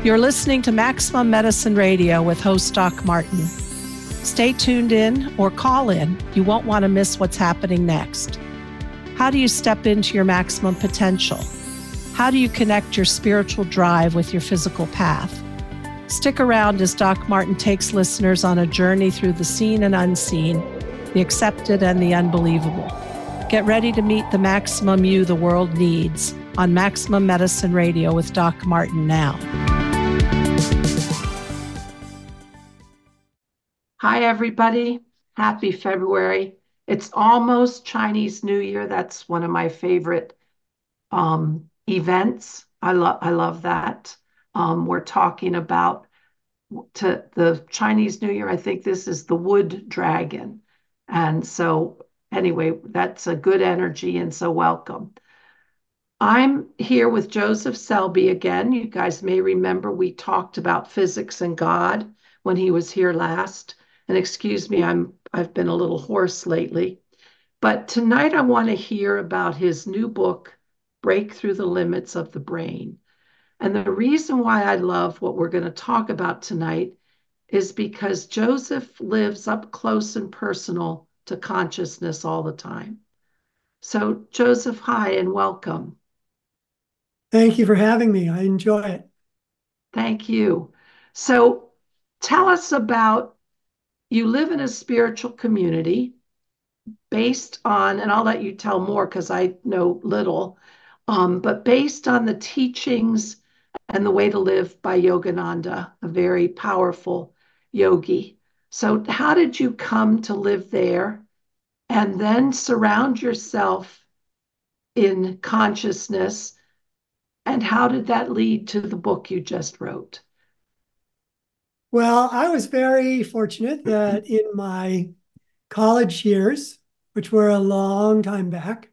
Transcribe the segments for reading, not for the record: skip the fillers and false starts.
You're listening to Maximum Medicine Radio with host Doc Martin. Stay tuned in or call in. You won't want to miss what's happening next. How do you step into your maximum potential? How do you connect your spiritual drive with your physical path? Stick around as Doc Martin takes listeners on a journey through the seen and unseen, the accepted and the unbelievable. Get ready to meet the maximum you the world needs on Maximum Medicine Radio with Doc Martin now. Hi, everybody. Happy February. It's almost Chinese New Year. That's one of my favorite events. I love that. We're talking about the Chinese New Year. I think this is the wood dragon. And so anyway, that's a good energy. And so welcome. I'm here with Joseph Selby again. You guys may remember we talked about physics and God when he was here last. And excuse me, I've been a little hoarse lately. But tonight I want to hear about his new book, Break Through the Limits of the Brain. And the reason why I love what we're going to talk about tonight is because Joseph lives up close and personal to consciousness all the time. So Joseph, hi and welcome. Thank you for having me. I enjoy it. Thank you. So tell us about, you live in a spiritual community based on, and I'll let you tell more because I know little, but based on the teachings and the way to live by Yogananda, a very powerful yogi. So how did you come to live there and then surround yourself in consciousness? And how did that lead to the book you just wrote? Well, I was very fortunate that in my college years, which were a long time back,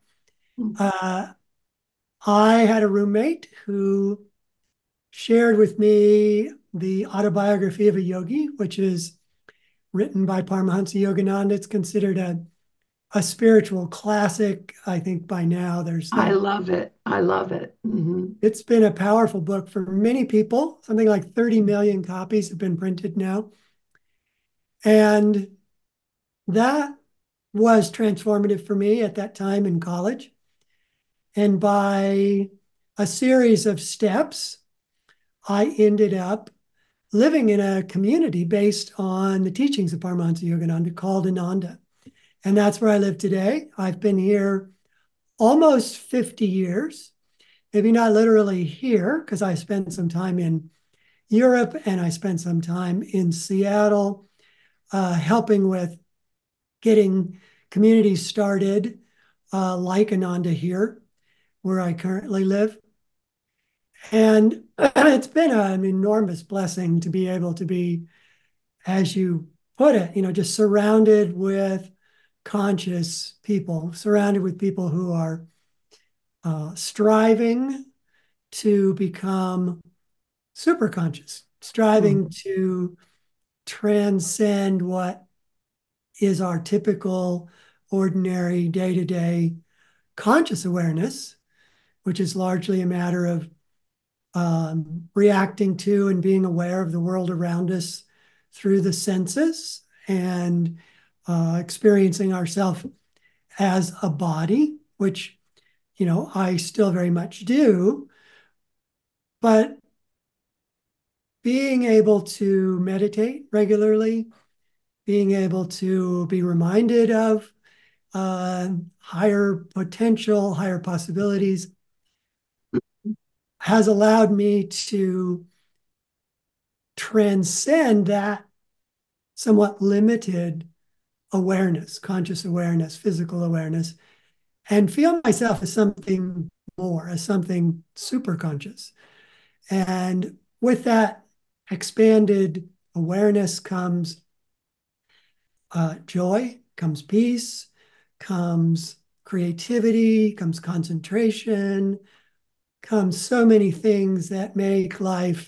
I had a roommate who shared with me the autobiography of a yogi, which is written by Paramahansa Yogananda. It's considered a spiritual classic. I think by now I love it. I love it. Mm-hmm. It's been a powerful book for many people. Something like 30 million copies have been printed now. And that was transformative for me at that time in college. And by a series of steps, I ended up living in a community based on the teachings of Paramahansa Yogananda called Ananda. And that's where I live today. I've been here almost 50 years, maybe not literally here, because I spent some time in Europe and I spent some time in Seattle, helping with getting communities started like Ananda here, where I currently live. And it's been an enormous blessing to be able to be, as you put it, just surrounded with conscious people, surrounded with people who are striving to become super conscious, striving to transcend what is our typical, ordinary, day-to-day conscious awareness, which is largely a matter of reacting to and being aware of the world around us through the senses and experiencing ourselves as a body, which, I still very much do. But being able to meditate regularly, being able to be reminded of higher potential, higher possibilities, has allowed me to transcend that somewhat limited awareness, conscious awareness, physical awareness, and feel myself as something more, as something super conscious. And with that expanded awareness comes joy, comes peace, comes creativity, comes concentration, comes so many things that make life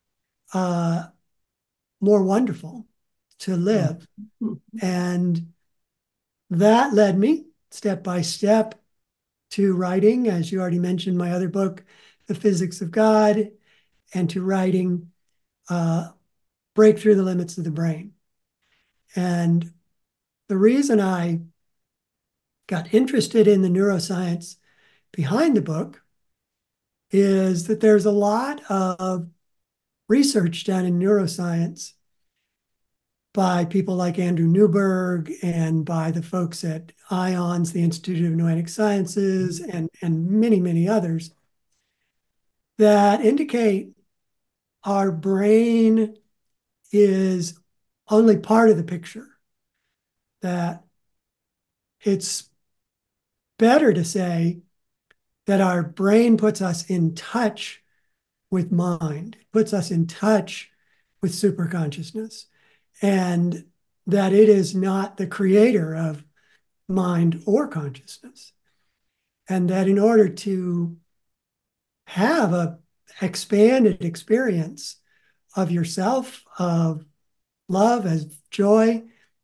more wonderful to live. And that led me step by step to writing, as you already mentioned, my other book, The Physics of God, and to writing uh, break through the limits of the brain. And the reason I got interested in the neuroscience behind the book is that there's a lot of research done in neuroscience by people like Andrew Newberg and by the folks at IONS, the Institute of Noetic Sciences, and many, many others that indicate our brain is only part of the picture, that it's better to say that our brain puts us in touch with mind, it puts us in touch with superconsciousness, and that it is not the creator of mind or consciousness. And that in order to have a expanded experience of yourself, of love, as joy,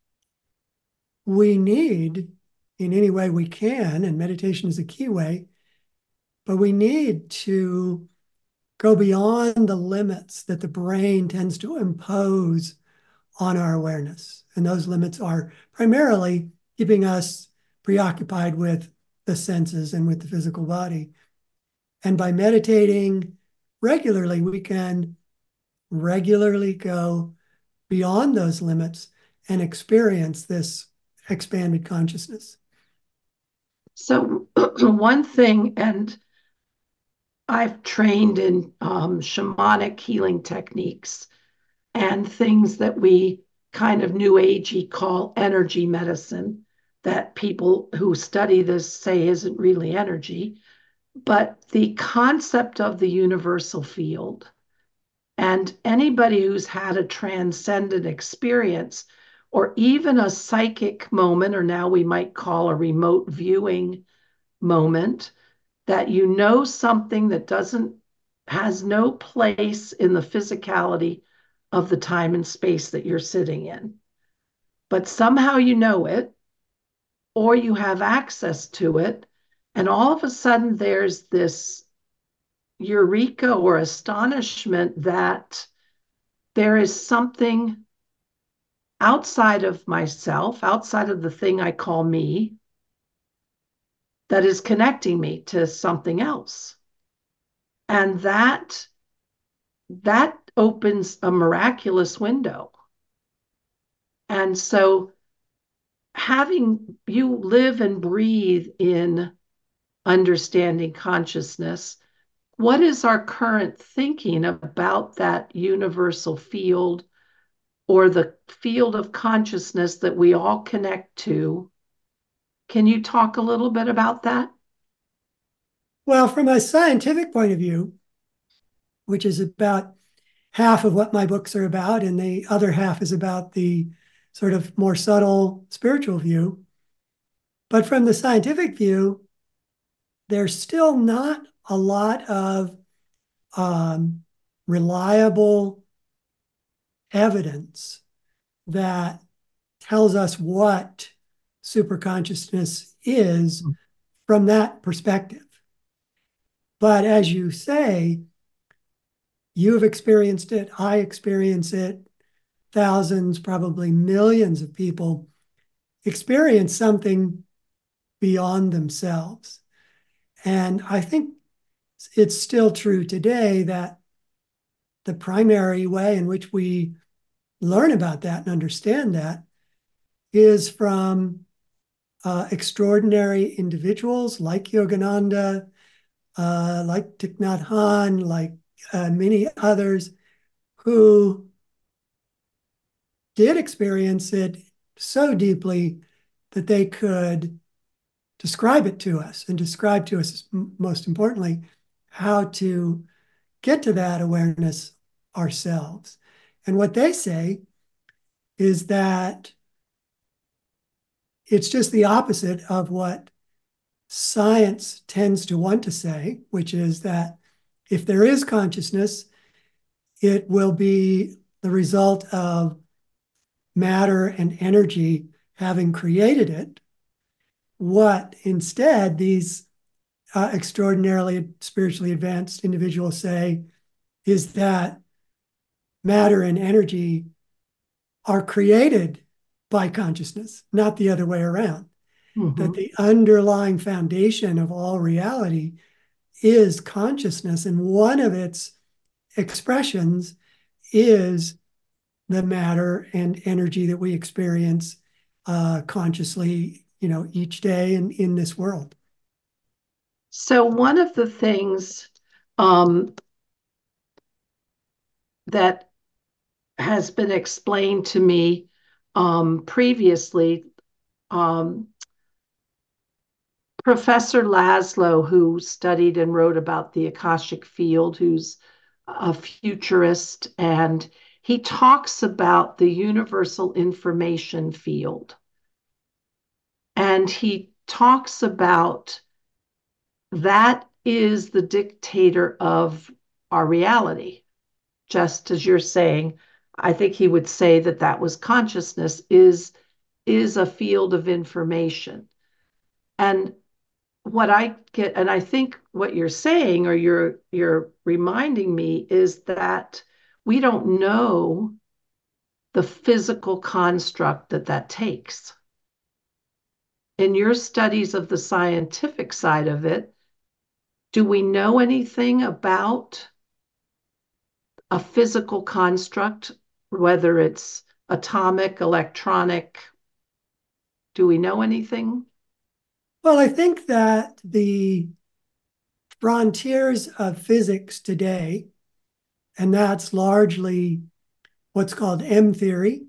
we need, in any way we can, and meditation is a key way, but we need to go beyond the limits that the brain tends to impose on our awareness. And those limits are primarily keeping us preoccupied with the senses and with the physical body. And by meditating regularly, we can regularly go beyond those limits and experience this expanded consciousness. So, one thing, and I've trained in shamanic healing techniques and things that we kind of new agey call energy medicine, that people who study this say isn't really energy, but the concept of the universal field. And anybody who's had a transcendent experience or even a psychic moment, or now we might call a remote viewing moment, that you know something that doesn't has no place in the physicality of the time and space that you're sitting in, but somehow you know it or you have access to it, and all of a sudden there's this eureka or astonishment that there is something outside of myself, outside of the thing I call me, that is connecting me to something else. And that opens a miraculous window. And so having you live and breathe in understanding consciousness, what is our current thinking about that universal field or the field of consciousness that we all connect to? Can you talk a little bit about that? Well, from a scientific point of view, which is about half of what my books are about, and the other half is about the sort of more subtle spiritual view. But from the scientific view, there's still not a lot of um, reliable evidence that tells us what superconsciousness is from that perspective. But as you say, you have experienced it, I experience it, thousands, probably millions of people experience something beyond themselves. And I think it's still true today that the primary way in which we learn about that and understand that is from extraordinary individuals like Yogananda, like Thich Nhat Hanh, like many others who did experience it so deeply that they could describe it to us and describe to us, most importantly, how to get to that awareness ourselves. And what they say is that it's just the opposite of what science tends to want to say, which is that if there is consciousness, it will be the result of matter and energy having created it. What instead these extraordinarily spiritually advanced individuals say is that matter and energy are created by consciousness, not the other way around. That Hmm. the underlying foundation of all reality is consciousness, and one of its expressions is the matter and energy that we experience consciously, each day in this world. So one of the things um, that has been explained to me previously, um, Professor Laszlo, who studied and wrote about the Akashic field, who's a futurist, and he talks about the universal information field. And he talks about that is the dictator of our reality. Just as you're saying, I think he would say that that was consciousness is a field of information. And what I get, and I think what you're saying or you're reminding me is that we don't know the physical construct that that takes. In your studies of the scientific side of it, do we know anything about a physical construct, whether it's atomic, electronic? Do we know anything? Well, I think that the frontiers of physics today, and that's largely what's called M theory,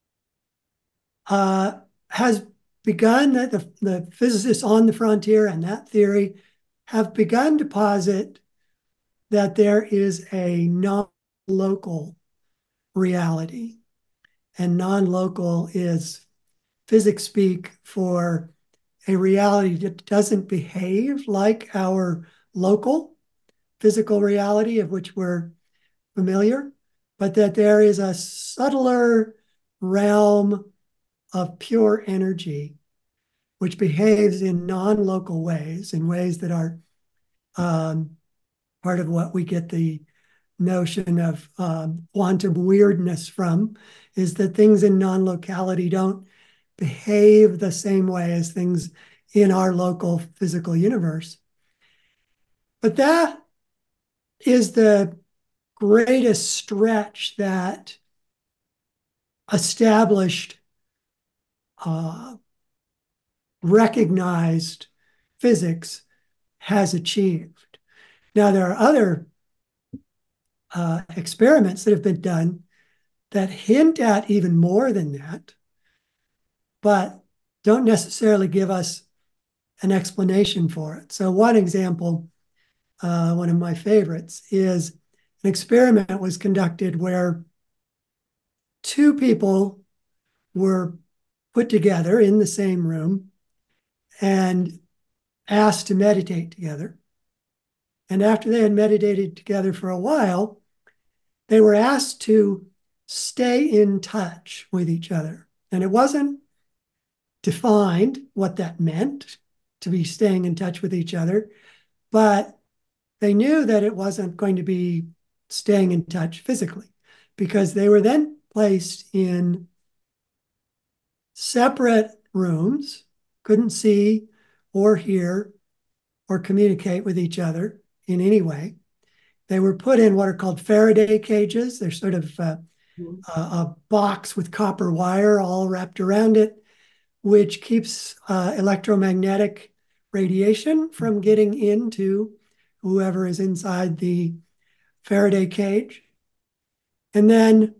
uh, has begun that the physicists on the frontier and that theory have begun to posit that there is a non-local reality. And non-local is physics speak for a reality that doesn't behave like our local physical reality of which we're familiar, but that there is a subtler realm of pure energy which behaves in non-local ways, in ways that are um, part of what we get the notion of quantum weirdness from, is that things in non-locality don't behave the same way as things in our local physical universe. But that is the greatest stretch that established, uh, recognized physics has achieved. Now, there are other experiments that have been done that hint at even more than that, but don't necessarily give us an explanation for it. So, one example, one of my favorites, is an experiment was conducted where two people were put together in the same room and asked to meditate together. And after they had meditated together for a while, they were asked to stay in touch with each other. And it wasn't defined what that meant to be staying in touch with each other, but they knew that it wasn't going to be staying in touch physically because they were then placed in separate rooms, couldn't see or hear or communicate with each other in any way. They were put in what are called Faraday cages. They're sort of a box with copper wire all wrapped around it, which keeps electromagnetic radiation from getting into whoever is inside the Faraday cage. And then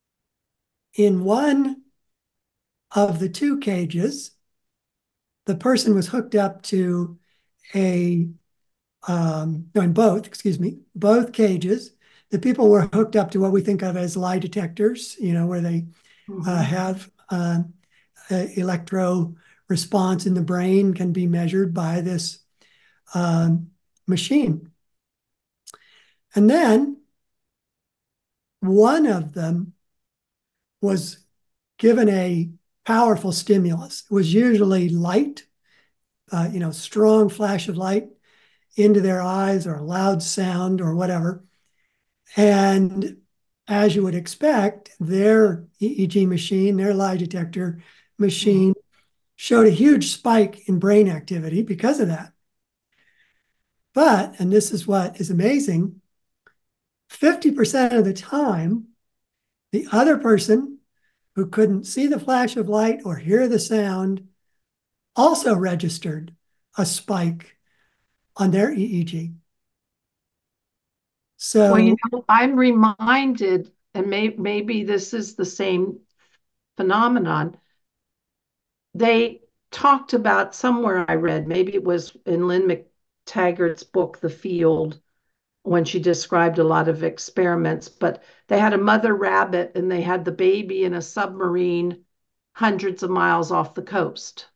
in one of the two cages, the person was hooked up to a, no, in both, excuse me, both cages, the people were hooked up to what we think of as lie detectors, where they Mhm. have electro response in the brain can be measured by this um, machine. And then one of them was given a powerful stimulus. It was usually light, strong flash of light into their eyes or a loud sound or whatever. And as you would expect, their EEG machine, their lie detector Mhm. machine, showed a huge spike in brain activity because of that. But, and this is what is amazing, 50% of the time, the other person who couldn't see the flash of light or hear the sound also registered a spike on their EEG. Well, So, I'm reminded, and maybe this is the same phenomenon. They talked about somewhere I read, maybe it was in Lynn McTaggart's book, The Field, when she described a lot of experiments, but they had a mother rabbit and they had the baby in a submarine hundreds of miles off the coast.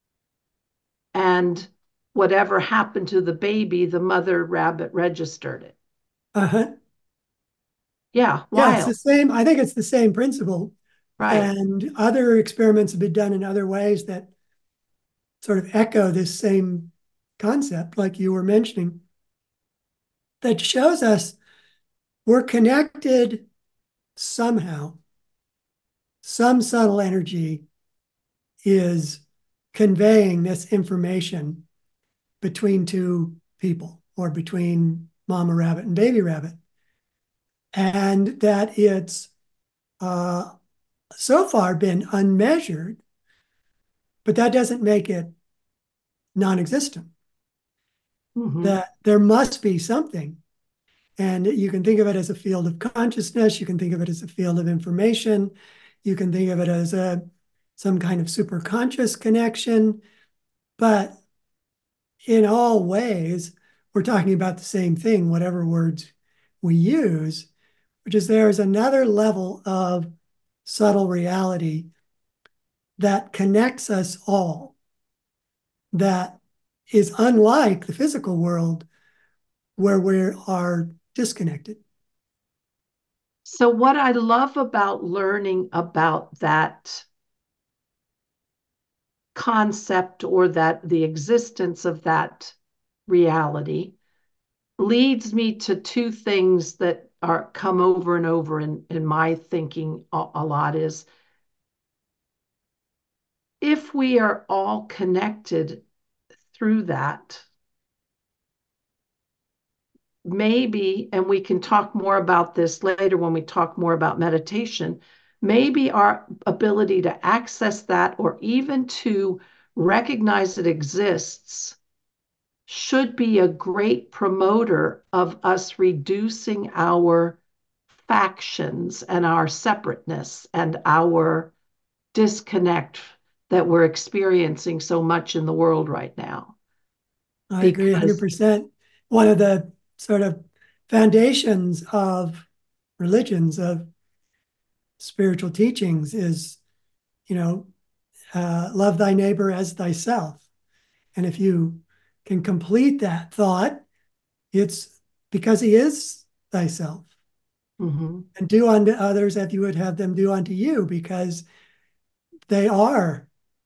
And whatever happened to the baby, the mother rabbit registered it. uh-huh. Yeah, Yeah, it's wild. the same. I think it's the same principle. Right. And other experiments have been done in other ways that sort of echo this same concept, like you were mentioning, that shows us we're connected somehow. Some subtle energy is conveying this information between two people or between mama rabbit and baby rabbit. And that it's uh, so far been unmeasured, but that doesn't make it non existent. Mm-hmm. That there must be something. And you can think of it as a field of consciousness. You can think of it as a field of information. You can think of it as some kind of superconscious connection. But in all ways, we're talking about the same thing, whatever words we use, which is there is another level of subtle reality that connects us all, that is unlike the physical world where we are disconnected. So, what I love about learning about that concept or that the existence of that reality leads me to two things that are come over and over in my thinking a lot is if we are all connected through that, maybe, and we can talk more about this later when we talk more about meditation, maybe our ability to access that or even to recognize it exists should be a great promoter of us reducing our factions and our separateness and our disconnect that we're experiencing so much in the world right now. I agree Because 100%. One of the sort of foundations of religions, of spiritual teachings is, you know, love thy neighbor as thyself. And if you can complete that thought, it's because he is thyself. mhm, And do unto others as you would have them do unto you, because they are,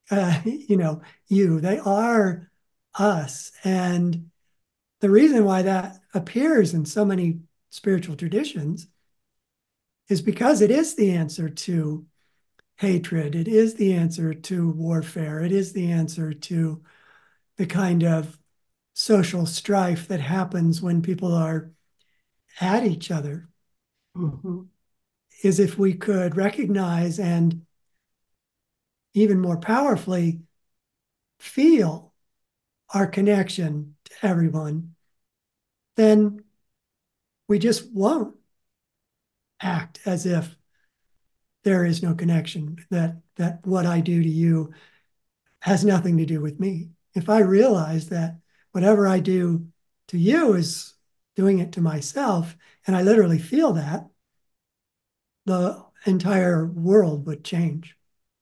they are us. And the reason why that appears in so many spiritual traditions is because it is the answer to hatred. It is the answer to warfare. It is the answer to the kind of social strife that happens when people are at each other. mhm. Is if we could recognize and even more powerfully feel our connection to everyone, then we just won't act as if there is no connection, that what I do to you has nothing to do with me. If I realize that whatever I do to you is doing it to myself, and I literally feel that, the entire world would change.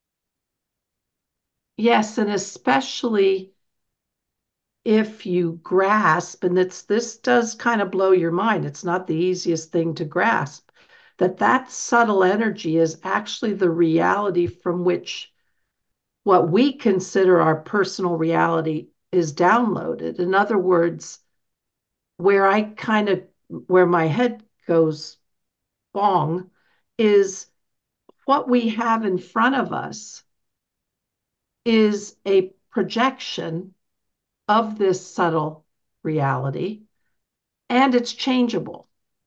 Yes, and especially if you grasp, and this does kind of blow your mind, it's not the easiest thing to grasp, that that subtle energy is actually the reality from which what we consider our personal reality is downloaded. In other words, where I kind of where my head goes Gong is what we have in front of us is a projection of this subtle reality, and it's changeable.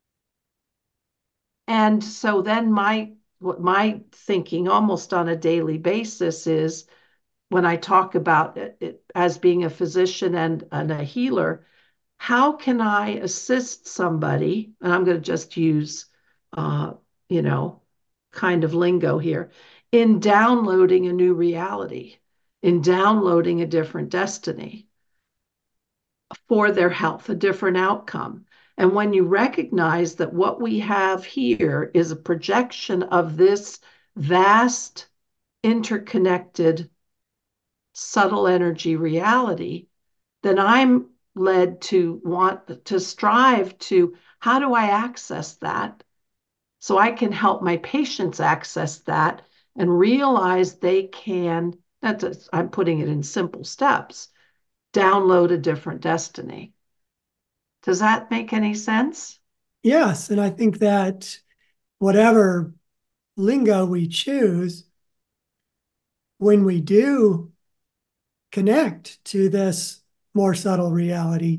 And so then my thinking almost on a daily basis is when I talk about it as being a physician and a healer, how can I assist somebody? And I'm going to just use, uh, you know, kind of lingo here in downloading a new reality, in downloading a different destiny for their health, a different outcome. And when you recognize that what we have here is a projection of this vast, interconnected, subtle energy reality, then I'm led to want to strive to how do I access that so I can help my patients access that and realize they can, I'm putting it in simple steps, download a different destiny. Does that make any sense? Yes, and I think that whatever lingo we choose, when we do connect to this more subtle reality,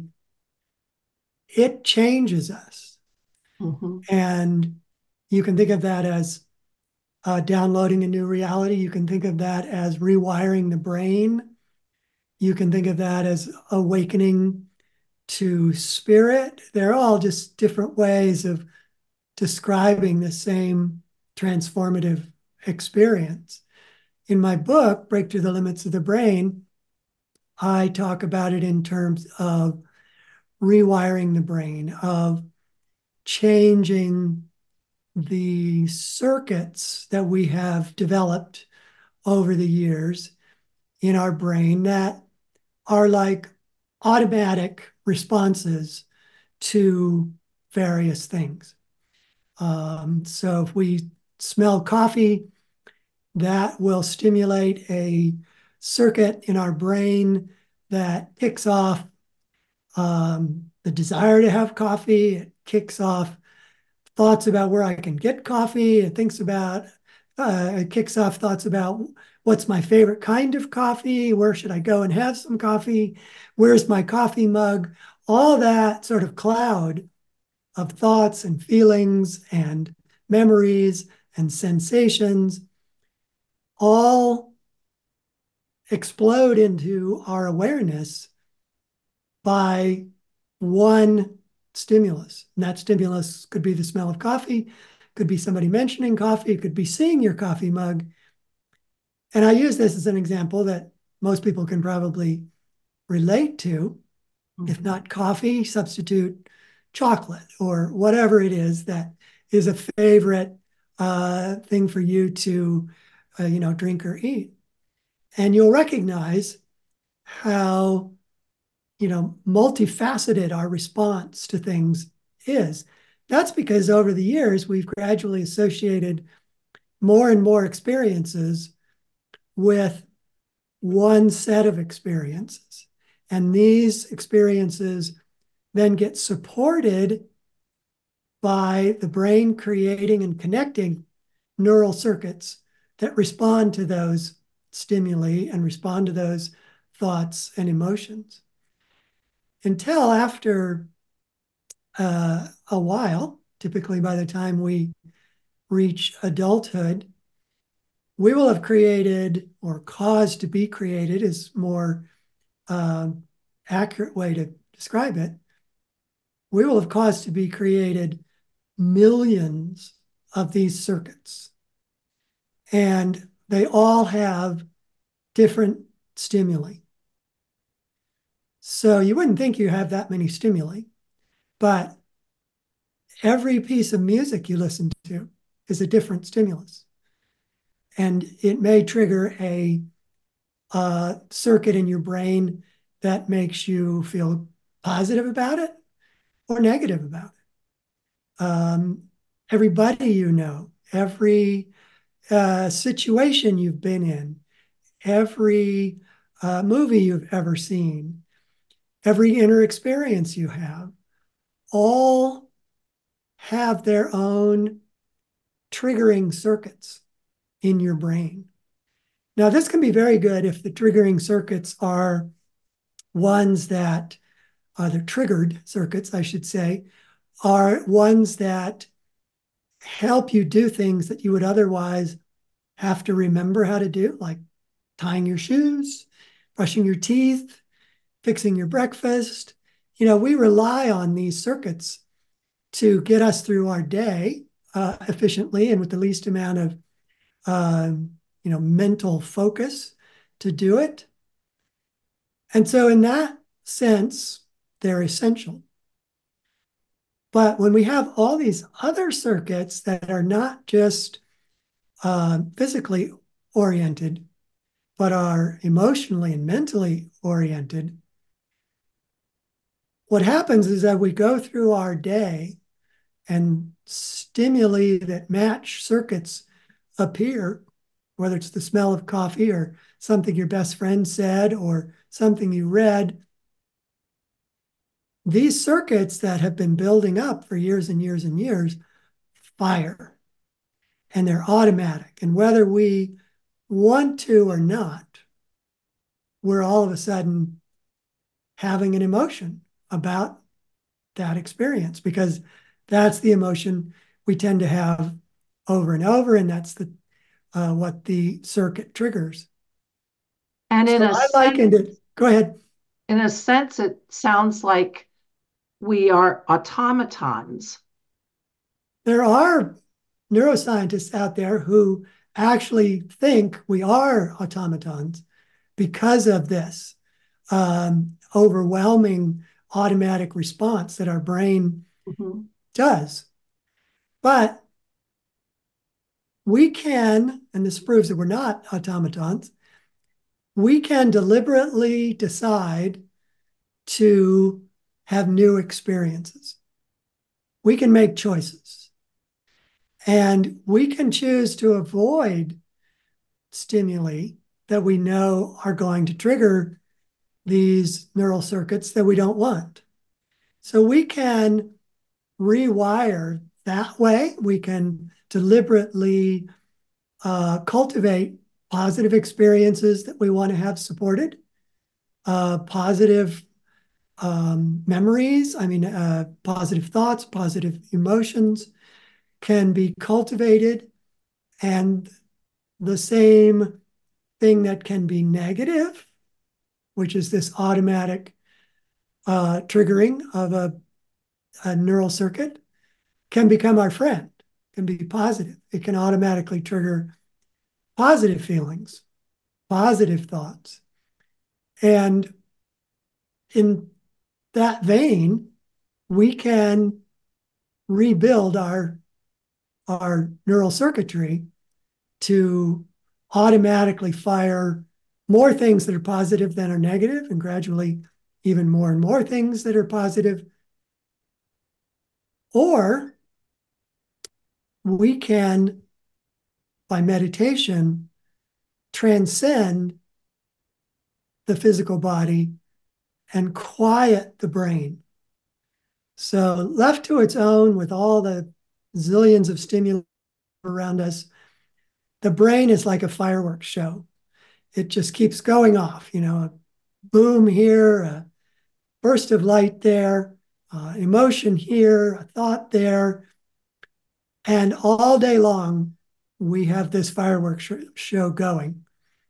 it changes us. Mm-hmm. And you can think of that as downloading a new reality. You can think of that as rewiring the brain. You can think of that as awakening to spirit. They're all just different ways of describing the same transformative experience. In my book, Breakthrough the Limits of the Brain, I talk about it in terms of rewiring the brain, of changing the circuits that we have developed over the years in our brain that are like automatic responses to various things. So if we smell coffee, that will stimulate a circuit in our brain that kicks off the desire to have coffee. It kicks off thoughts about where I can get coffee. It kicks off thoughts about what's my favorite kind of coffee, where should I go and have some coffee, where's my coffee mug, all that sort of cloud of thoughts and feelings and memories and sensations all explode into our awareness by one stimulus. And that stimulus could be the smell of coffee, could be somebody mentioning coffee, it could be seeing your coffee mug. And I use this as an example that most people can probably relate to. If Mm-hmm. not coffee, substitute chocolate or whatever it is that is a favorite thing for you to, drink or eat. And you'll recognize how multifaceted our response to things is. That's because over the years, we've gradually associated more and more experiences with one set of experiences. And these experiences then get supported by the brain creating and connecting neural circuits that respond to those stimuli and respond to those thoughts and emotions. Until after a while, typically by the time we reach adulthood, we will have created or caused to be created is more uh, accurate way to describe it. We will have caused to be created millions of these circuits, and they all have different stimuli. So you wouldn't think you have that many stimuli, but every piece of music you listen to is a different stimulus. And it may trigger a circuit in your brain that makes you feel positive about it or negative about it. Everybody you know, every situation you've been in, every movie you've ever seen, every inner experience you have, all have their own triggering circuits in your brain. Now, this can be very good if the triggering circuits are ones that, the triggered circuits, I should say, are ones that help you do things that you would otherwise have to remember how to do, like tying your shoes, brushing your teeth, fixing your breakfast. We rely on these circuits to get us through our day efficiently and with the least amount of mental focus to do it. And so in that sense, they're essential. But when we have all these other circuits that are not just physically oriented, but are emotionally and mentally oriented, what happens is that we go through our day and stimuli that match circuits appear, whether it's the smell of coffee or something your best friend said or something you read. These circuits that have been building up for years and years and years fire, and they're automatic. And whether we want to or not, we're all of a sudden having an emotion about that experience because that's the emotion we tend to have over and over, and that's what the circuit triggers. And So I likened it. Go ahead. in a sense, it sounds like we are automatons. There are neuroscientists out there who actually think we are automatons because of this overwhelming automatic response that our brain does. But we can, and this proves that we're not automatons, we can deliberately decide to have new experiences. We can make choices. And we can choose to avoid stimuli that we know are going to trigger these neural circuits that we don't want. So we can rewire that way. We can deliberately cultivate positive experiences that we want to have supported, positive memories, positive thoughts, positive emotions can be cultivated. And the same thing that can be negative, which is this automatic triggering of a neural circuit, can become our friend, can be positive. It can automatically trigger positive feelings, positive thoughts. And in that vein, we can rebuild our neural circuitry to automatically fire more things that are positive than are negative, and gradually even more and more things that are positive. Or we can, by meditation, transcend the physical body and quiet the brain. So left to its own with all the zillions of stimuli around us, the brain is like a fireworks show. It just keeps going off, a boom here, a burst of light there, emotion here, a thought there. And all day long, we have this fireworks show going.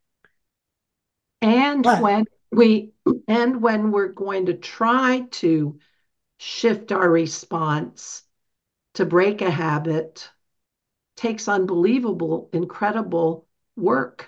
And But when we're going to try to shift our response to break a habit, takes unbelievable, incredible work.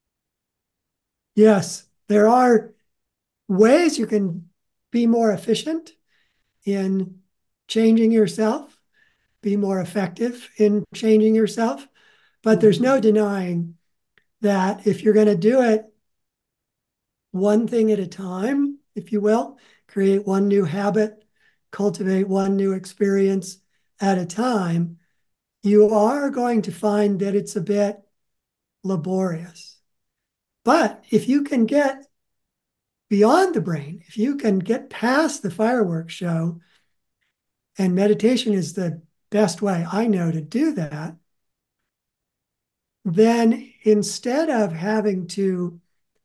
yes, there are ways you can be more efficient in changing yourself, be more effective in changing yourself. But there's no denying that if you're going to do it one thing at a time, if you will, create one new habit, cultivate one new experience at a time, you are going to find that it's a bit laborious. But if you can get beyond the brain, if you can get past the fireworks show, and meditation is the best way I know to do that, then instead of having to,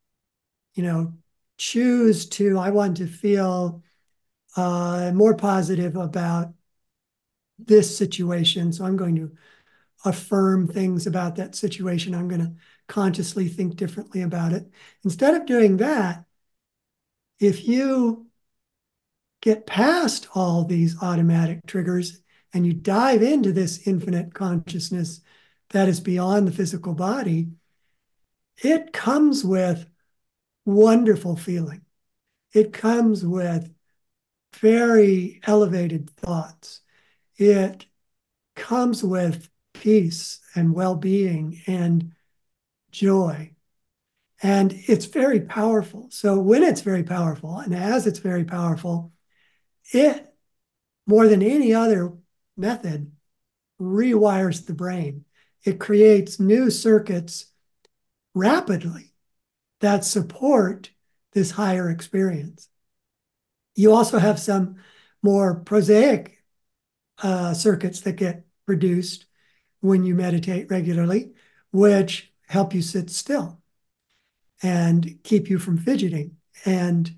choose to, I want to feel more positive about this situation, so I'm going to affirm things about that situation. I'm going to consciously think differently about it. Instead of doing that, if you get past all these automatic triggers and you dive into this infinite consciousness that is beyond the physical body, it comes with wonderful feeling. It comes with very elevated thoughts. It comes with peace and well-being and joy. And it's very powerful. So when it's very powerful, and as it's very powerful, it, more than any other method, rewires the brain. It creates new circuits rapidly that support this higher experience. You also have some more prosaic circuits that get produced when you meditate regularly, which help you sit still and keep you from fidgeting and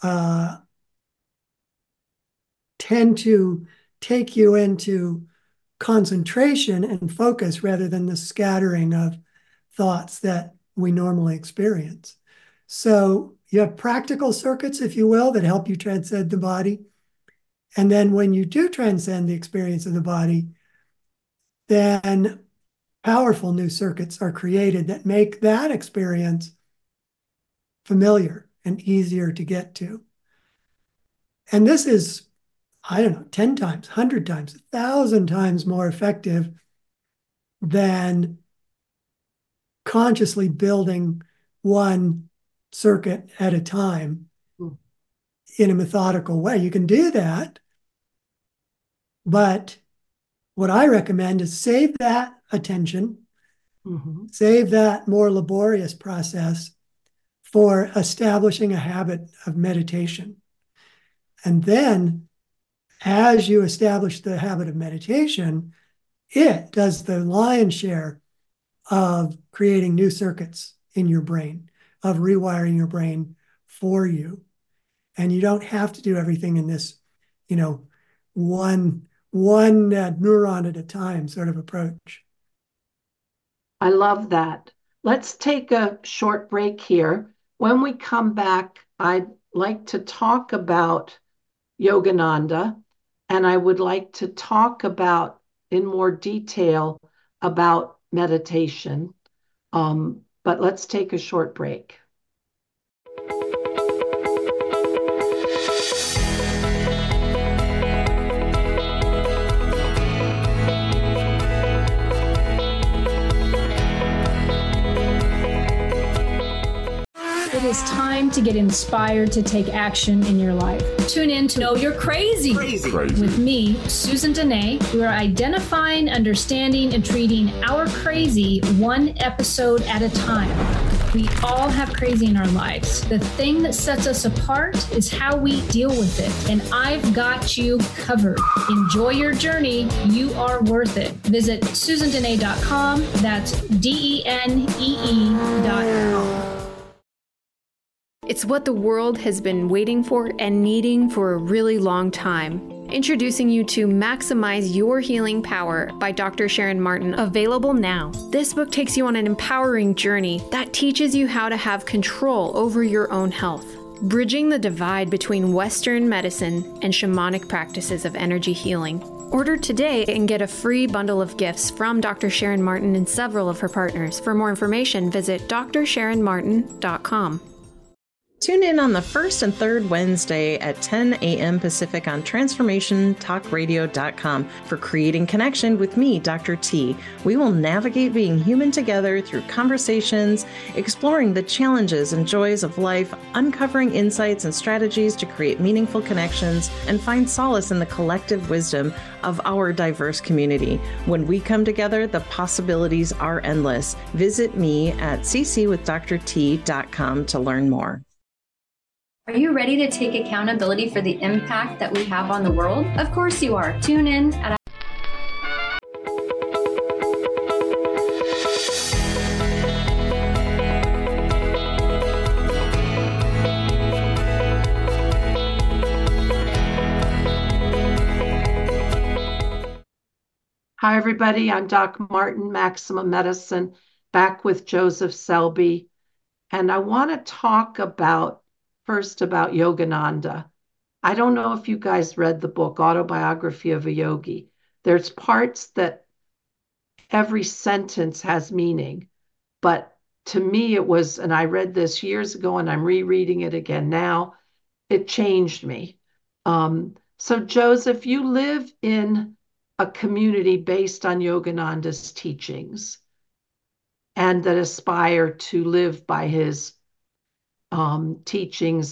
tend to take you into concentration and focus rather than the scattering of thoughts that we normally experience. So you have practical circuits, if you will, that help you transcend the body. And then when you do transcend the experience of the body, then powerful new circuits are created that make that experience familiar and easier to get to. And this is, I don't know, 10 times, 100 times, 1,000 times more effective than consciously building one circuit at a time in a methodical way. You can do that, but what I recommend is save that attention, save that more laborious process for establishing a habit of meditation. And then as you establish the habit of meditation, it does the lion's share of creating new circuits in your brain, of rewiring your brain for you. And you don't have to do everything in this, one neuron at a time sort of approach. I love that. Let's take a short break here. When we come back, I'd like to talk about Yogananda, and I would like to talk about in more detail about meditation. But let's take a short break. It is time to get inspired to take action in your life. Tune in to Know You're Crazy. With me, Susan Dene. We are identifying, understanding, and treating our crazy one episode at a time. We all have crazy in our lives. The thing that sets us apart is how we deal with it. And I've got you covered. Enjoy your journey. You are worth it. Visit SusanDene.com. That's DENEE.com. It's what the world has been waiting for and needing for a really long time. Introducing you to Maximize Your Healing Power by Dr. Sharon Martin, available now. This book takes you on an empowering journey that teaches you how to have control over your own health, bridging the divide between Western medicine and shamanic practices of energy healing. Order today and get a free bundle of gifts from Dr. Sharon Martin and several of her partners. For more information, visit drsharonmartin.com. Tune in on the first and third Wednesday at 10 a.m. Pacific on TransformationTalkRadio.com for Creating Connection with me, Dr. T. We will navigate being human together through conversations, exploring the challenges and joys of life, uncovering insights and strategies to create meaningful connections, and find solace in the collective wisdom of our diverse community. When we come together, the possibilities are endless. Visit me at ccwithdrt.com to learn more. Are you ready to take accountability for the impact that we have on the world? Of course you are. Tune in at everybody. I'm Doc Martin, Maximum Medicine, back with Joseph Selby. And I want to talk first about Yogananda. I don't know if you guys read the book, Autobiography of a Yogi. There's parts that every sentence has meaning. But to me, it was, and I read this years ago and I'm rereading it again now, it changed me. So, Joseph, you live in a community based on Yogananda's teachings and that aspire to live by his teachings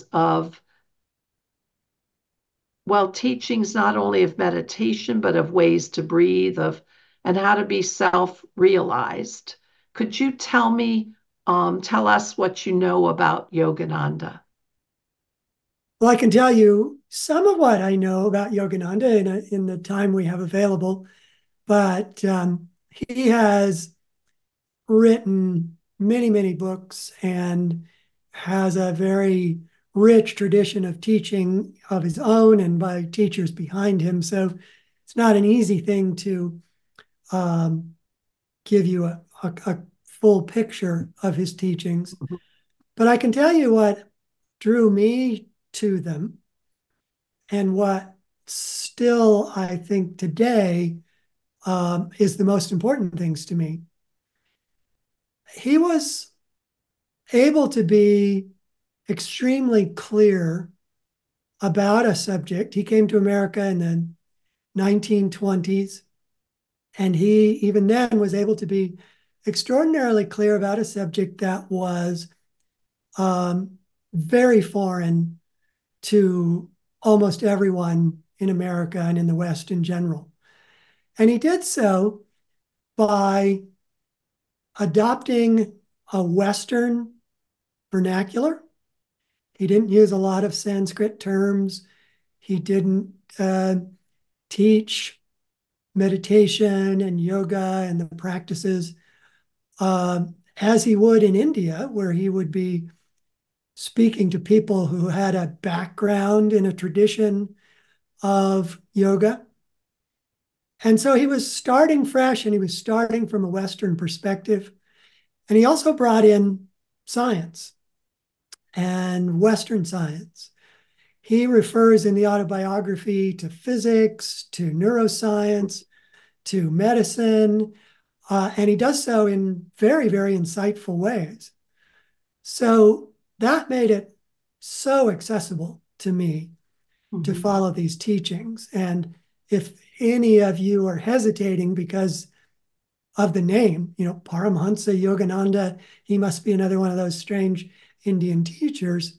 teachings not only of meditation, but of ways to breathe, and how to be self-realized. Could you tell us what you know about Yogananda? Well, I can tell you some of what I know about Yogananda in the time we have available, but he has written many, many books and has a very rich tradition of teaching of his own and by teachers behind him. So it's not an easy thing to give you a full picture of his teachings. But I can tell you what drew me to them and what still I think today is the most important things to me. He was able to be extremely clear about a subject. He came to America in the 1920s, and he even then was able to be extraordinarily clear about a subject that was very foreign to almost everyone in America and in the West in general. And he did so by adopting a Western vernacular. He didn't use a lot of Sanskrit terms. He didn't teach meditation and yoga and the practices as he would in India, where he would be speaking to people who had a background in a tradition of yoga. And so he was starting fresh and he was starting from a Western perspective. And he also brought in science and Western science. He refers in the autobiography to physics, to neuroscience, to medicine, and he does so in very, very insightful ways. So that made it so accessible to me to follow these teachings. And if any of you are hesitating because of the name, Paramhansa Yogananda, he must be another one of those strange Indian teachers.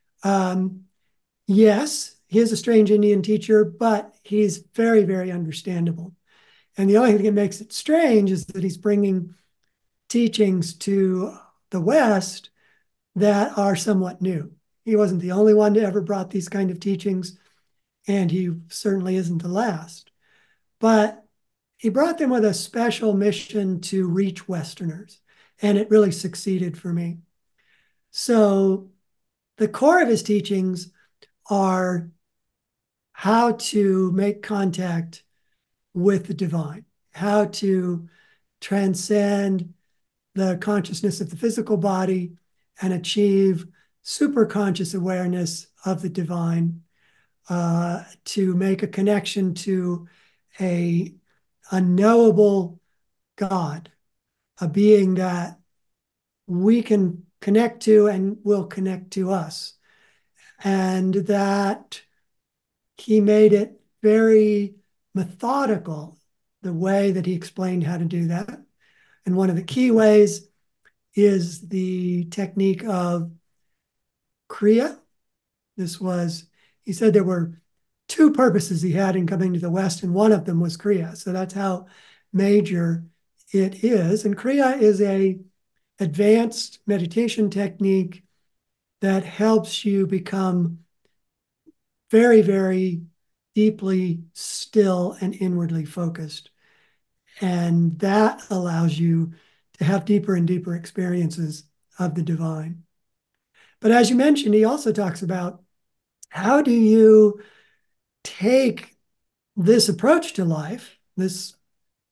Yes, he is a strange Indian teacher, but he's very, very understandable. And the only thing that makes it strange is that he's bringing teachings to the West that are somewhat new. He wasn't the only one to ever brought these kind of teachings, and he certainly isn't the last. But he brought them with a special mission to reach Westerners, and it really succeeded for me. So the core of his teachings are how to make contact with the divine, how to transcend the consciousness of the physical body and achieve superconscious awareness of the divine, to make a connection to a unknowable God, a being that we can connect to and will connect to us. And that he made it very methodical, the way that he explained how to do that. And one of the key ways is the technique of Kriya. He said there were two purposes he had in coming to the West, and one of them was Kriya. So that's how major it is. And Kriya is a advanced meditation technique that helps you become very, very deeply still and inwardly focused. And that allows you to have deeper and deeper experiences of the divine. But as you mentioned, he also talks about how do you take this approach to life, this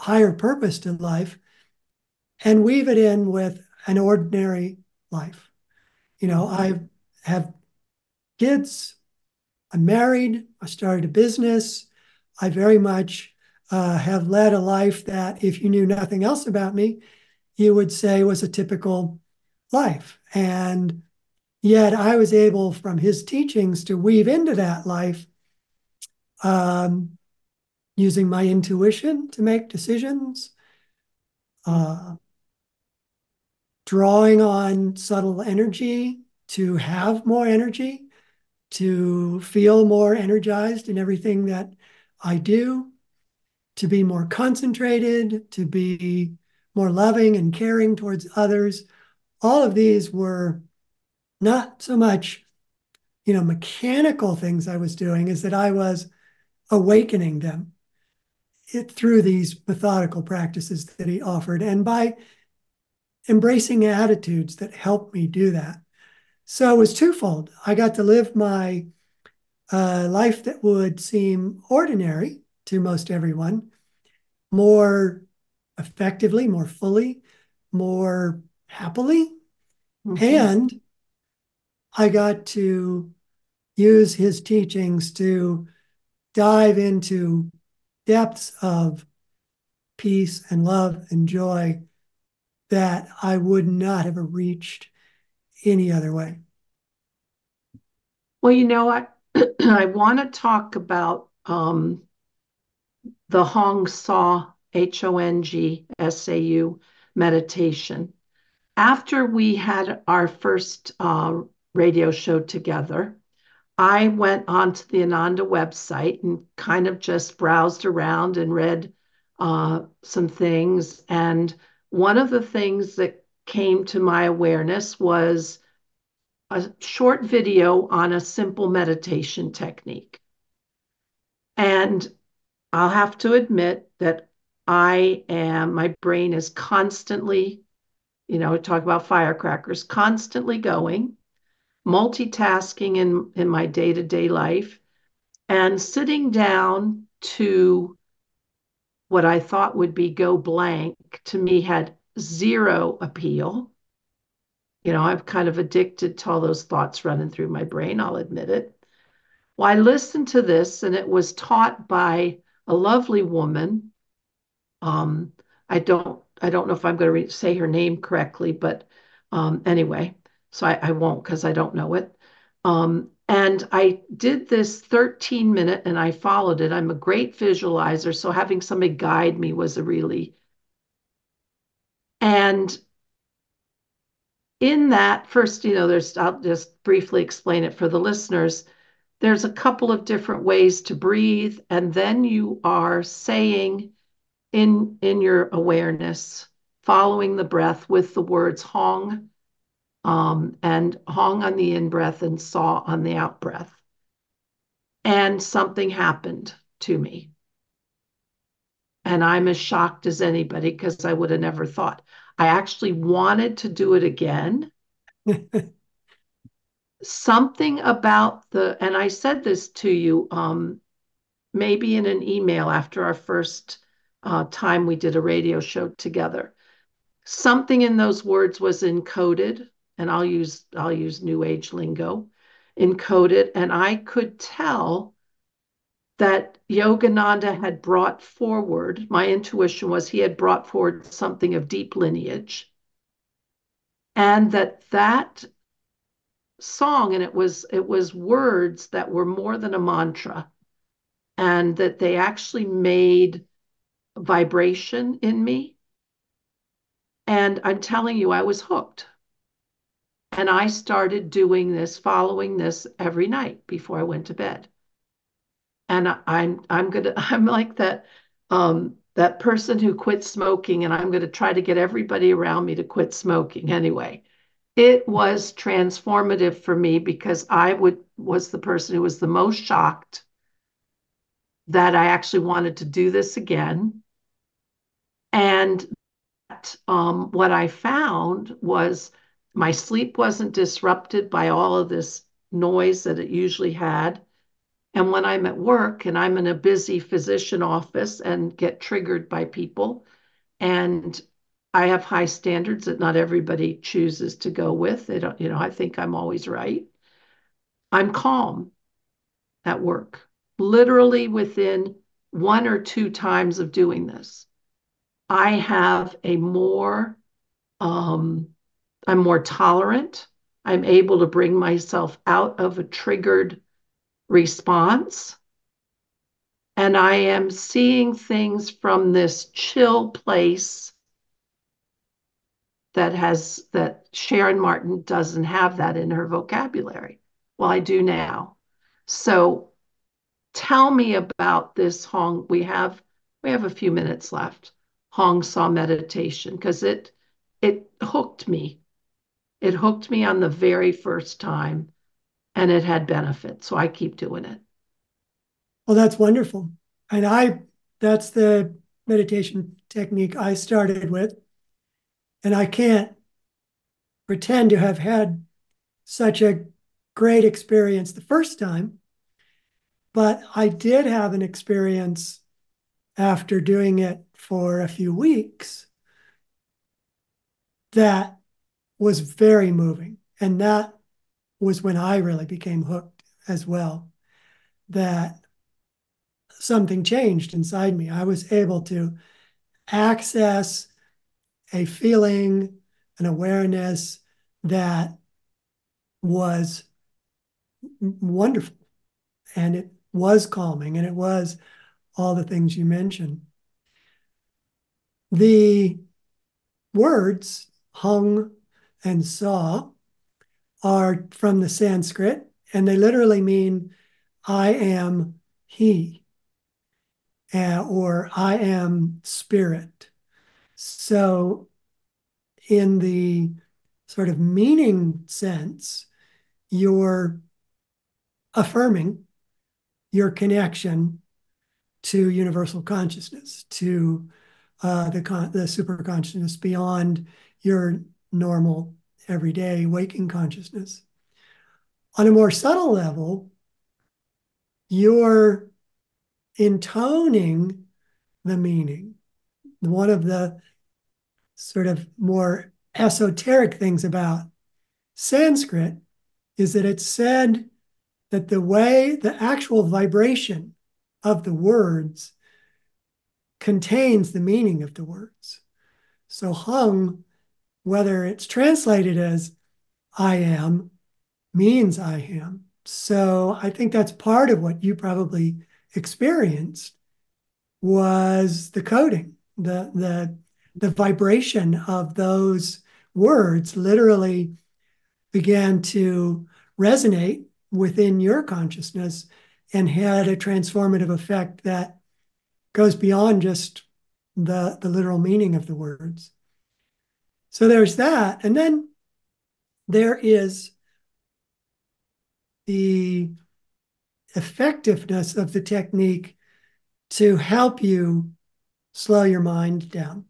higher purpose to life and weave it in with an ordinary life. I have kids, I'm married, I started a business. I very much have led a life that, if you knew nothing else about me, you would say was a typical life. And yet I was able, from his teachings, to weave into that life using my intuition to make decisions, drawing on subtle energy to have more energy, to feel more energized in everything that I do, to be more concentrated, to be more loving and caring towards others. All of these were not so much, mechanical things I was doing, as that I was awakening them through these methodical practices that he offered, and by embracing attitudes that helped me do that. So it was twofold. I got to live my life that would seem ordinary to most everyone more effectively, more fully, more happily. Mm-hmm. And I got to use his teachings to dive into depths of peace and love and joy that I would not have reached any other way. Well, I want to talk about the Hong Sau, HONGSAU meditation. After we had our first radio show together, I went onto the Ananda website and kind of just browsed around and read some things. And one of the things that came to my awareness was a short video on a simple meditation technique. And I'll have to admit that my brain is constantly, talk about firecrackers, constantly going, multitasking in my day-to-day life, and sitting down to what I thought would be go blank, to me had zero appeal. I'm kind of addicted to all those thoughts running through my brain, I'll admit it. Well, I listened to this, and it was taught by a lovely woman. I don't know if I'm going to say her name correctly, but anyway, so I won't, because I don't know it. And I did this 13-minute, and I followed it. I'm a great visualizer, so having somebody guide me was a really. And in that first, I'll just briefly explain it for the listeners. There's a couple of different ways to breathe, and then you are saying in your awareness, following the breath with the words Hong, and Hong on the in-breath and Sau on the out-breath. And something happened to me. And I'm as shocked as anybody, because I would have never thought. I actually wanted to do it again. Something about and I said this to you, maybe in an email after our first time we did a radio show together. Something in those words was encoded, and I'll use new age lingo, encoded, and I could tell that Yogananda had brought forward, my intuition was he had brought forward something of deep lineage, and that song, and it was words that were more than a mantra, and that they actually made vibration in me. And I'm telling you, I was hooked. And I started doing this, following this every night before I went to bed. And I'm like that that person who quit smoking, and I'm going to try to get everybody around me to quit smoking anyway. It was transformative for me, because I was the person who was the most shocked that I actually wanted to do this again. And what I found was my sleep wasn't disrupted by all of this noise that it usually had. And when I'm at work and I'm in a busy physician office and get triggered by people, and I have high standards that not everybody chooses to go with. They don't, I think I'm always right. I'm calm at work, literally within 1 or 2 times of doing this. I have I'm more tolerant. I'm able to bring myself out of a triggered response. And I am seeing things from this chill place that Sharon Martin doesn't have that in her vocabulary. Well, I do now. So tell me about this Hong. We have a few minutes left. Hong Sau meditation, because it hooked me. It hooked me on the very first time, and it had benefits. So I keep doing it. Well, that's wonderful. And that's the meditation technique I started with. And I can't pretend to have had such a great experience the first time, but I did have an experience after doing it for a few weeks that was very moving. And that was when I really became hooked as well, that something changed inside me. I was able to access a feeling, an awareness that was wonderful. And it was calming, and it was all the things you mentioned. The words hung and saw are from the Sanskrit, and they literally mean I am he, or I am spirit. So in the sort of meaning sense, you're affirming your connection to universal consciousness, to the super consciousness beyond your normal everyday waking consciousness. On a more subtle level, you're intoning the meaning. One of the sort of more esoteric things about Sanskrit is that it's said that the actual vibration of the words contains the meaning of the words. So hung, whether it's translated as I am, means I am. So I think that's part of what you probably experienced was the coding, the vibration of those words literally began to resonate within your consciousness and had a transformative effect that goes beyond just the literal meaning of the words. So there's that. And then there is the effectiveness of the technique to help you slow your mind down.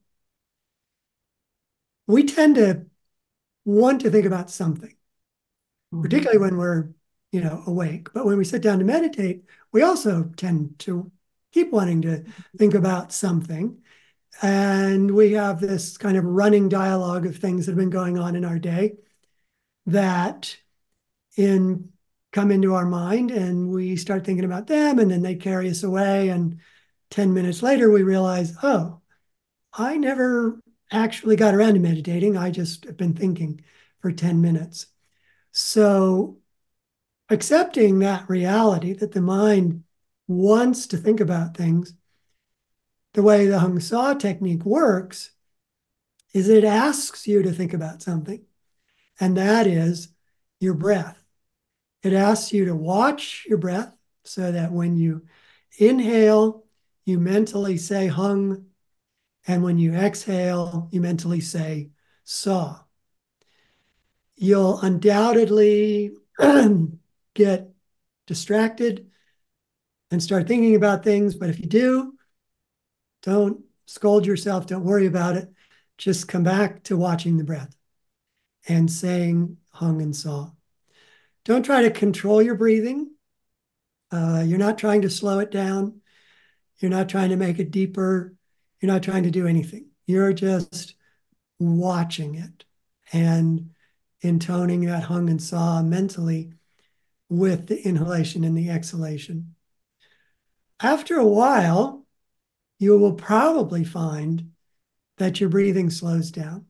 We tend to want to think about something, particularly when we're, awake. But when we sit down to meditate, we also tend to keep wanting to think about something. And we have this kind of running dialogue of things that have been going on in our day that come into our mind, and we start thinking about them, and then they carry us away. And 10 minutes later, we realize, oh, I never actually got around to meditating. I just have been thinking for 10 minutes. So accepting that reality that the mind wants to think about things, the way the Hong Sau technique works is it asks you to think about something, and that is your breath. It asks you to watch your breath so that when you inhale, you mentally say hung, and when you exhale, you mentally say saw. You'll undoubtedly get distracted and start thinking about things, but if you do, don't scold yourself, don't worry about it. Just come back to watching the breath and saying hung and saw. Don't try to control your breathing. You're not trying to slow it down. You're not trying to make it deeper. You're not trying to do anything. You're just watching it and intoning that hung and saw mentally with the inhalation and the exhalation. After a while, you will probably find that your breathing slows down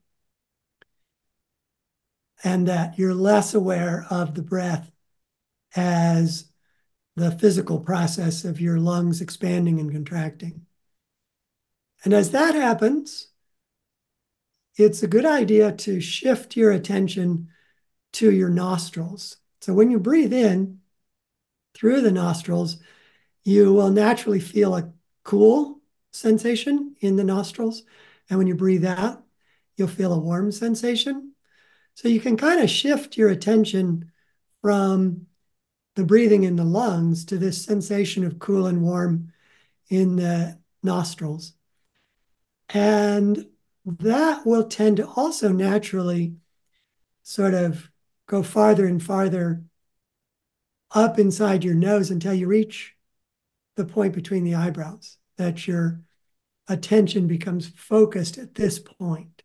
and that you're less aware of the breath as the physical process of your lungs expanding and contracting. And as that happens, it's a good idea to shift your attention to your nostrils. So when you breathe in through the nostrils, you will naturally feel a cool sensation in the nostrils. And when you breathe out, you'll feel a warm sensation. So you can kind of shift your attention from the breathing in the lungs to this sensation of cool and warm in the nostrils. And that will tend to also naturally sort of go farther and farther up inside your nose until you reach the point between the eyebrows, that your attention becomes focused at this point.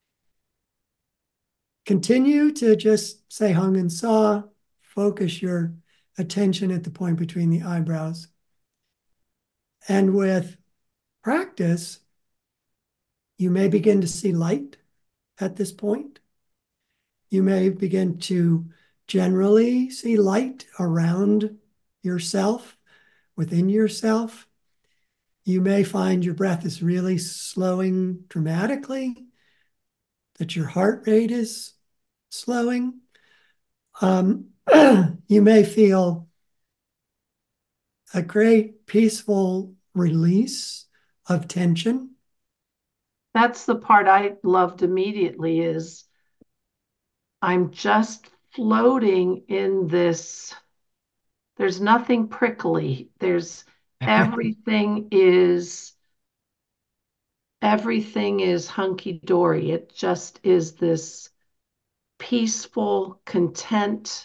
Continue to just say hung and saw, focus your attention at the point between the eyebrows. And with practice, you may begin to see light at this point. You may begin to generally see light around yourself, within yourself. You may find your breath is really slowing dramatically, that your heart rate is slowing. You may feel a great peaceful release of tension. That's the part I loved immediately is I'm just floating in this. There's nothing prickly. There's everything is hunky-dory. It just is this peaceful, content.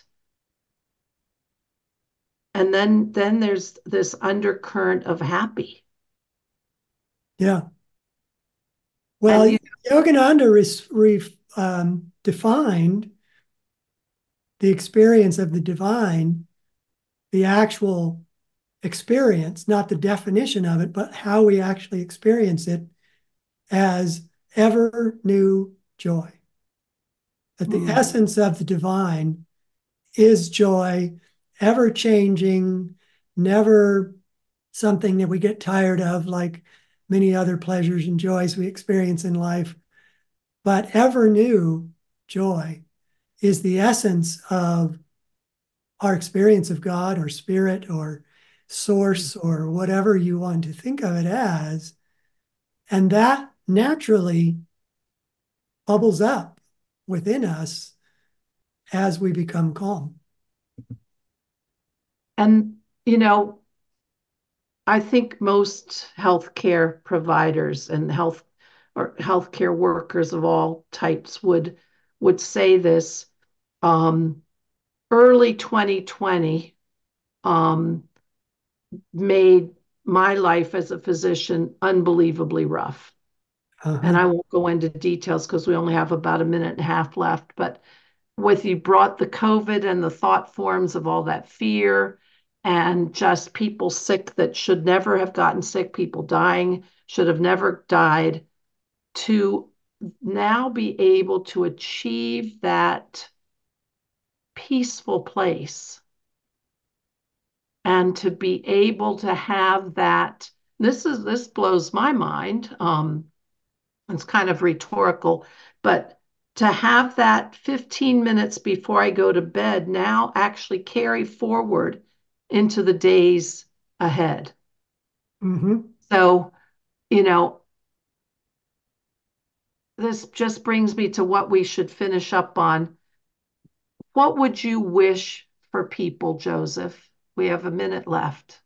And then there's this undercurrent of happy. Yeah. Well, Yogananda defined the experience of the divine, the actual experience, not the definition of it, but how we actually experience it as ever new joy. That the essence of the divine is joy, ever changing, never something that we get tired of like many other pleasures and joys we experience in life. But ever new joy is the essence of our experience of God or spirit or source or whatever you want to think of it as. And that naturally bubbles up within us as we become calm. And, I think most healthcare providers and healthcare workers of all types would say this. Early 2020 made my life as a physician unbelievably rough. And I won't go into details because we only have about a minute and a half left. But with you brought the COVID and the thought forms of all that fear and just people sick that should never have gotten sick, people dying, should have never died, to now be able to achieve that peaceful place and to be able to have that. This blows my mind. It's kind of rhetorical, but to have that 15 minutes before I go to bed now actually carry forward into the days ahead. So, this just brings me to what we should finish up on. What would you wish for people, Joseph? We have a minute left.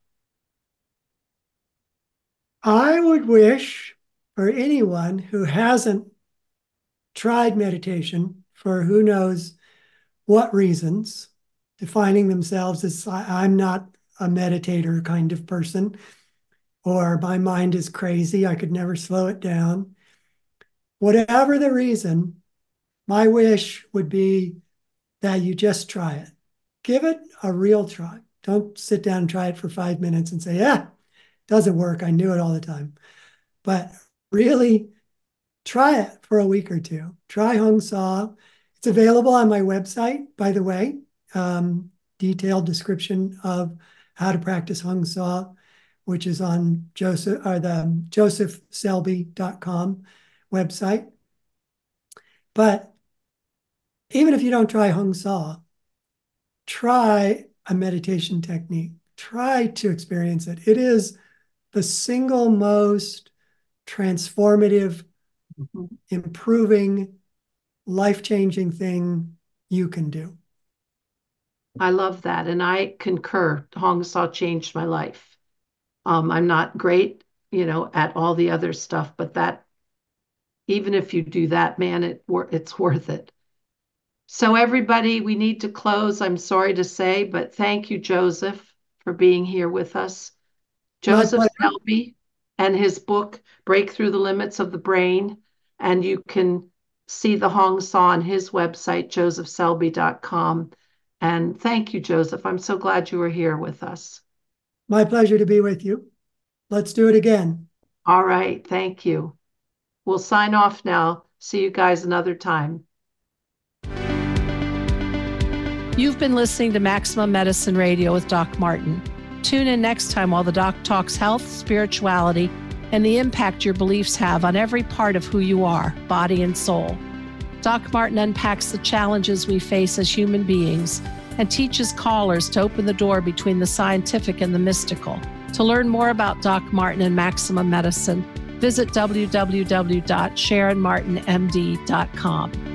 I would wish for anyone who hasn't tried meditation for who knows what reasons, defining themselves as I'm not a meditator kind of person, or my mind is crazy, I could never slow it down. Whatever the reason, my wish would be that you just try it. Give it a real try. Don't sit down and try it for 5 minutes and say, yeah, doesn't work. I knew it all the time. But really try it for a week or two. Try Hong Sau. It's available on my website, by the way. Detailed description of how to practice Hong Sau, which is on the josephselby.com website. But even if you don't try Hong Sau, try a meditation technique. Try to experience it. It is the single most transformative, improving, life-changing thing you can do. I love that. And I concur. Hong Sau changed my life. I'm not great, at all the other stuff, but that, even if you do that, man, it's worth it. So everybody, we need to close. I'm sorry to say, but thank you, Joseph, for being here with us. Joseph Selby and his book, Break Through the Limits of the Brain. And you can see the Hong Sau on his website, josephselby.com. And thank you, Joseph. I'm so glad you were here with us. My pleasure to be with you. Let's do it again. All right. Thank you. We'll sign off now. See you guys another time. You've been listening to Maximum Medicine Radio with Doc Martin. Tune in next time while the doc talks health, spirituality, and the impact your beliefs have on every part of who you are, body and soul. Doc Martin unpacks the challenges we face as human beings and teaches callers to open the door between the scientific and the mystical. To learn more about Doc Martin and Maximum Medicine, visit www.SharonMartinMD.com.